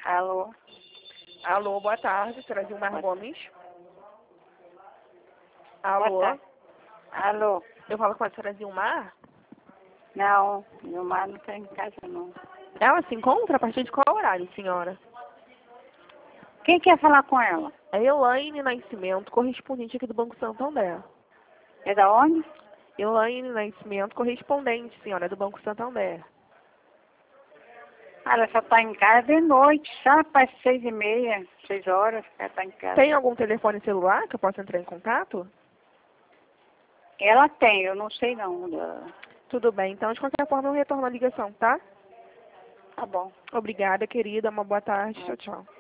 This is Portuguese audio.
Alô? Alô, boa tarde, senhora Zilmar Gomes. Boa Alô? tarde. Alô? Eu falo com a senhora Zilmar? Não, meu marido não está em casa, não. Ela se encontra a partir de qual horário, senhora? Quem quer falar com ela? É Elaine Nascimento, correspondente aqui do Banco Santander. É da onde? Elaine Nascimento, correspondente, senhora, do Banco Santander. Ela só está em casa de noite, sabe? Para 6h30, 6 horas que ela está em casa. Tem algum telefone celular que eu possa entrar em contato? Ela tem, eu não sei não. Tudo bem, então de qualquer forma eu retorno a ligação, tá? Tá bom. Obrigada, querida. Uma boa tarde. Tchau, tchau.